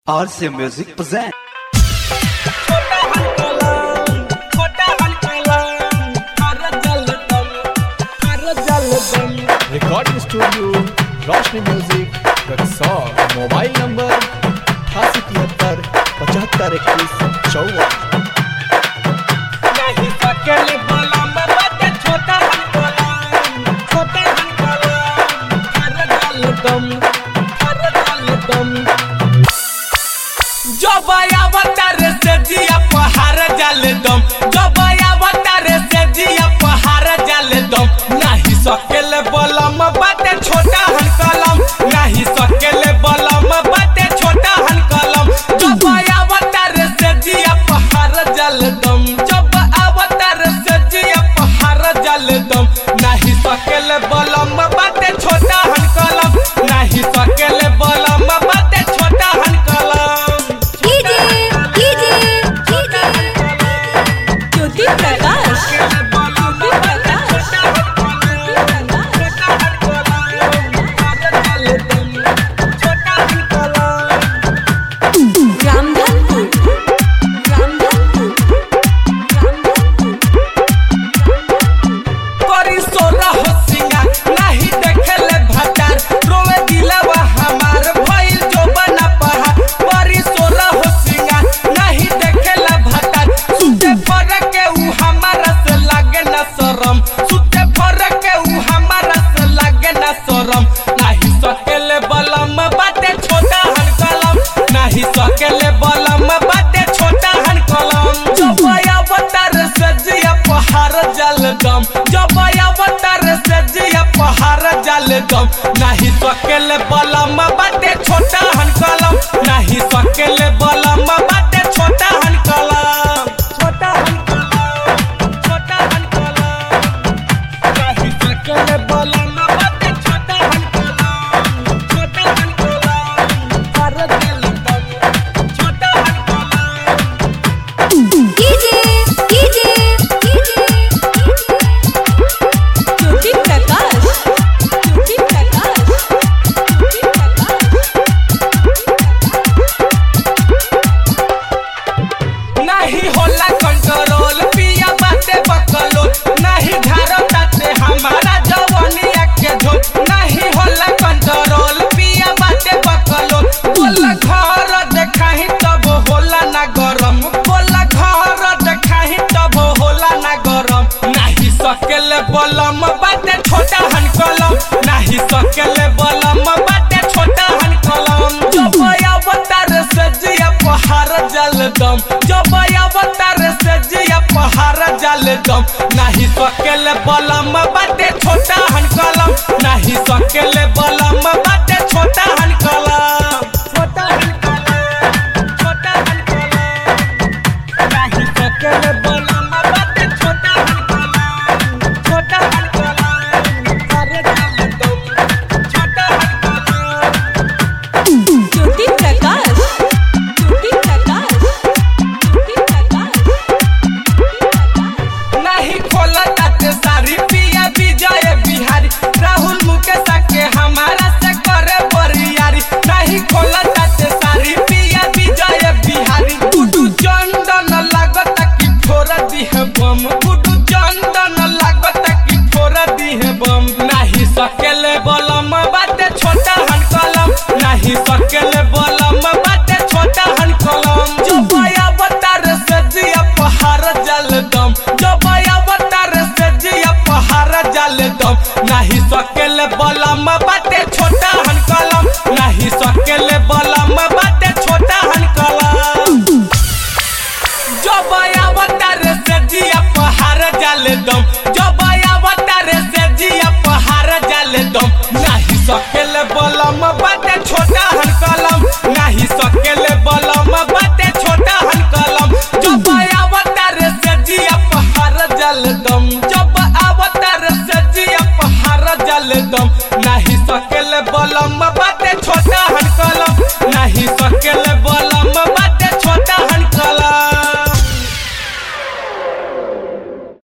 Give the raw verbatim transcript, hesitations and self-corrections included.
R C Music present. Recording studio Roshni music Raxaul. Mobile number अठासी तिहत्तर पचहत्तर इक्कीस चौवन। जब अवतार से जिया पहाड़ जल दम, जब अवतार से जिया पहाड़ जल दम, नहीं सकेले बलम बाटे छोटा हन कलम, नहीं सकेले बलम बाटे छोटा हन कलम। जब अवतार से जिया पहाड़ जल दम, जब अवतार से जिया पहाड़ जल दम, नहीं सकेले बलम बाटे छोटा हन कलम, नहीं सकेले बलम बाटे छोटा हन कलम। जब अवतार से जिया पहाड़ जल दम, नहीं सकेले बलम बाटे छोटा हन कलम, नहीं सकेले बलम बाटे छोटा हन कलम, छोटा हन कलम, छोटा हन कलम, नहीं सकेले बलम बाटे छोटा हन कलम, छोटा हन कलम, पहाड़ जल दम, छोटा हन कलम। डीजे डीजे नहीं होला कंट्रोल पिया बाते बकलो, नहीं धारो ताते हमारा जवानिया के झोंक, नहीं होला कंट्रोल पिया बाते बकलो। बोला घर देखाही तब होला ना गरम, बोला घर देखाही तब होला ना गरम, नहीं सकेले बलम बाते छोटा हन कलम, नहीं सकेले बलम बाटे छोटा हन कलम। जब अवतार से जिया पहाड़ जल दम, जब अवतार से जिया पहाड़ जल दम, नहीं सकेले बलम बाटे छोटा हन कलम, नहीं सकेले बलम बाटे छोटा हन कलम, छोटा हन कलम, छोटा हन कलम, नहीं सकेले बलम बाटे छोटा हन कलम, छोटा हन कलम, पहाड़ जल दम, छोटा हन कलम। ज्योति प्रकाश ज्योति प्रकाश ज्योति प्रकाश नहीं खोला ताते सारी पिया विजय बिहारी, राहुल मुकेश के हमारा से करे बरियारी, नहीं खोला ताते सारी पिया विजय बिहारी। गुडू चंदन लागत की फोड़ दी है बम, गुडू चंदन लागत की फोड़ दी है बम, नहीं सकेले बलम बाटे छोटा हन कलम, नहीं सकेले बलम बाटे छोटा हन कलम। जब अवतार से जिया पहाड़ जल दम, जब अवतार से जिया पहाड़ जल दम, नहीं सकेले बलम बाटे छोटा हन कलम, नहीं सकेले बलम बाटे छोटा हन कलम। जब अवतार से जिया पहाड़ जल दम, जब अवतार से जिया पहाड़ जल दम, नहीं सके